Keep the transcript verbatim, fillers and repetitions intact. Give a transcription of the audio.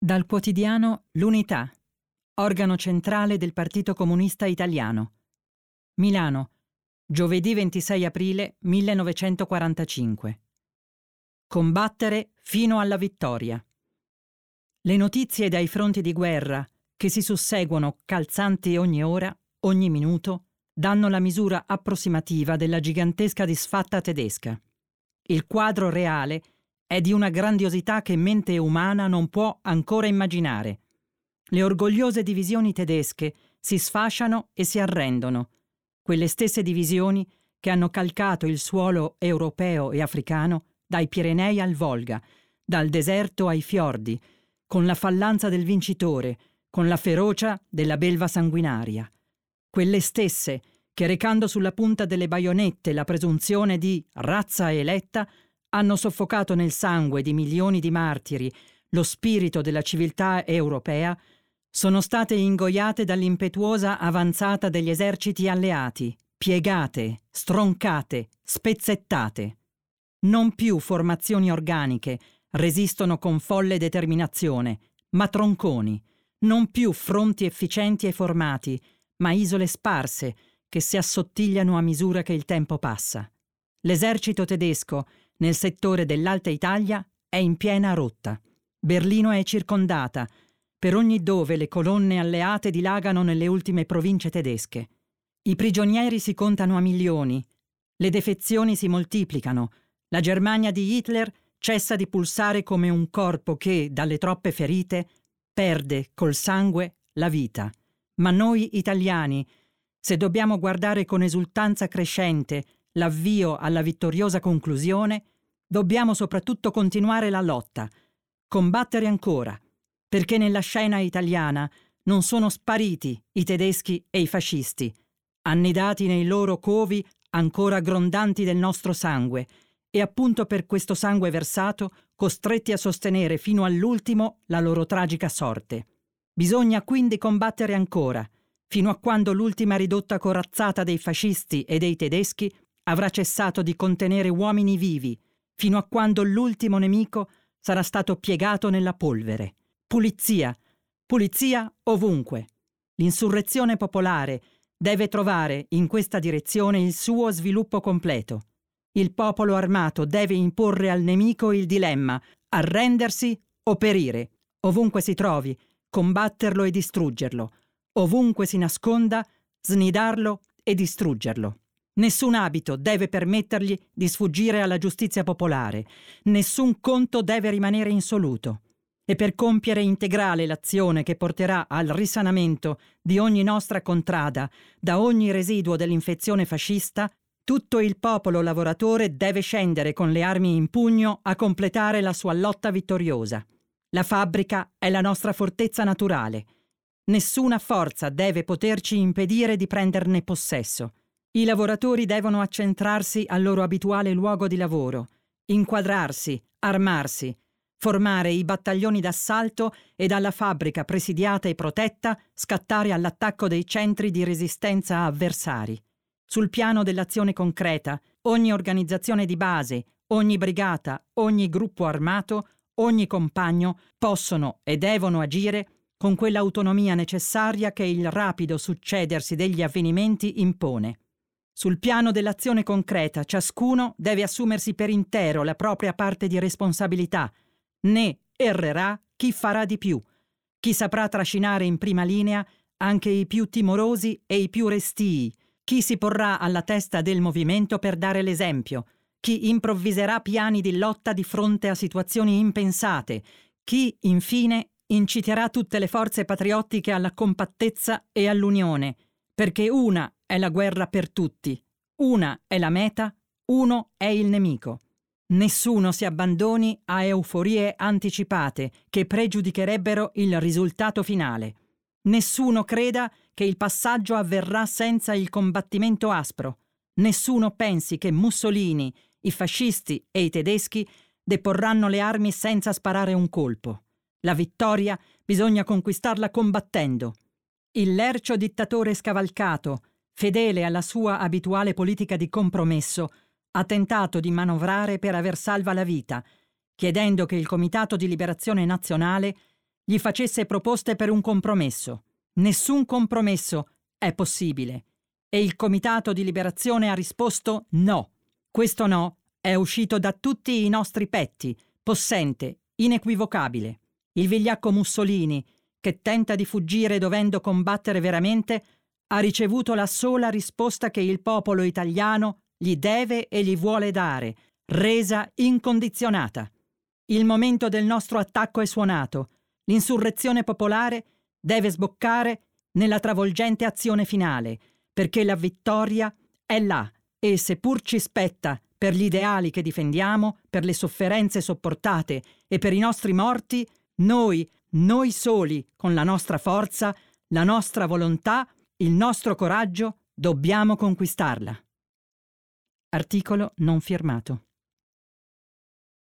Dal quotidiano L'Unità, organo centrale del Partito Comunista Italiano. Milano, giovedì ventisei aprile millenovecentoquarantacinque. Combattere fino alla vittoria. Le notizie dai fronti di guerra, che si susseguono calzanti ogni ora, ogni minuto, danno la misura approssimativa della gigantesca disfatta tedesca. Il quadro reale è di una grandiosità che mente umana non può ancora immaginare. Le orgogliose divisioni tedesche si sfasciano e si arrendono, quelle stesse divisioni che hanno calcato il suolo europeo e africano dai Pirenei al Volga, dal deserto ai fiordi, con la fallanza del vincitore, con la ferocia della belva sanguinaria. Quelle stesse che, recando sulla punta delle baionette la presunzione di razza eletta, hanno soffocato nel sangue di milioni di martiri lo spirito della civiltà europea, sono state ingoiate dall'impetuosa avanzata degli eserciti alleati, piegate, stroncate, spezzettate. Non più formazioni organiche resistono con folle determinazione, ma tronconi, non più fronti efficienti e formati, ma isole sparse che si assottigliano a misura che il tempo passa. L'esercito tedesco nel settore dell'Alta Italia è in piena rotta. Berlino è circondata, per ogni dove le colonne alleate dilagano nelle ultime province tedesche. I prigionieri si contano a milioni, le defezioni si moltiplicano, la Germania di Hitler cessa di pulsare come un corpo che, dalle troppe ferite, perde col sangue la vita. Ma noi italiani, se dobbiamo guardare con esultanza crescente l'avvio alla vittoriosa conclusione, dobbiamo soprattutto continuare la lotta, combattere ancora, perché nella scena italiana non sono spariti i tedeschi e i fascisti, annidati nei loro covi ancora grondanti del nostro sangue, e appunto per questo sangue versato costretti a sostenere fino all'ultimo la loro tragica sorte. Bisogna quindi combattere ancora, fino a quando l'ultima ridotta corazzata dei fascisti e dei tedeschi avrà cessato di contenere uomini vivi, fino a quando l'ultimo nemico sarà stato piegato nella polvere. Pulizia, pulizia ovunque. L'insurrezione popolare deve trovare in questa direzione il suo sviluppo completo. Il popolo armato deve imporre al nemico il dilemma: arrendersi o perire. Ovunque si trovi, combatterlo e distruggerlo. Ovunque si nasconda, snidarlo e distruggerlo. Nessun abito deve permettergli di sfuggire alla giustizia popolare. Nessun conto deve rimanere insoluto. E per compiere integrale l'azione che porterà al risanamento di ogni nostra contrada da ogni residuo dell'infezione fascista, tutto il popolo lavoratore deve scendere con le armi in pugno a completare la sua lotta vittoriosa. La fabbrica è la nostra fortezza naturale. Nessuna forza deve poterci impedire di prenderne possesso. I lavoratori devono accentrarsi al loro abituale luogo di lavoro, inquadrarsi, armarsi, formare i battaglioni d'assalto e dalla fabbrica presidiata e protetta scattare all'attacco dei centri di resistenza avversari. Sul piano dell'azione concreta, ogni organizzazione di base, ogni brigata, ogni gruppo armato, ogni compagno possono e devono agire con quell'autonomia necessaria che il rapido succedersi degli avvenimenti impone. Sul piano dell'azione concreta, ciascuno deve assumersi per intero la propria parte di responsabilità. Ne errerà chi farà di più, chi saprà trascinare in prima linea anche i più timorosi e i più restii, chi si porrà alla testa del movimento per dare l'esempio, chi improvviserà piani di lotta di fronte a situazioni impensate, chi, infine, inciterà tutte le forze patriottiche alla compattezza e all'unione, perché una è la guerra per tutti, una è la meta, uno è il nemico. Nessuno si abbandoni a euforie anticipate che pregiudicherebbero il risultato finale. Nessuno creda che il passaggio avverrà senza il combattimento aspro. Nessuno pensi che Mussolini, i fascisti e i tedeschi deporranno le armi senza sparare un colpo. La vittoria bisogna conquistarla combattendo. Il lercio dittatore scavalcato, fedele alla sua abituale politica di compromesso, ha tentato di manovrare per aver salva la vita, chiedendo che il Comitato di Liberazione Nazionale gli facesse proposte per un compromesso. Nessun compromesso è possibile. E il Comitato di Liberazione ha risposto no. Questo no è uscito da tutti i nostri petti, possente, inequivocabile. Il vigliacco Mussolini, che tenta di fuggire dovendo combattere veramente, ha ricevuto la sola risposta che il popolo italiano gli deve e gli vuole dare, resa incondizionata. Il momento del nostro attacco è suonato. L'insurrezione popolare deve sboccare nella travolgente azione finale, perché la vittoria è là e, seppur ci spetta per gli ideali che difendiamo, per le sofferenze sopportate e per i nostri morti, noi, noi soli, con la nostra forza, la nostra volontà, il nostro coraggio, dobbiamo conquistarla. Articolo non firmato.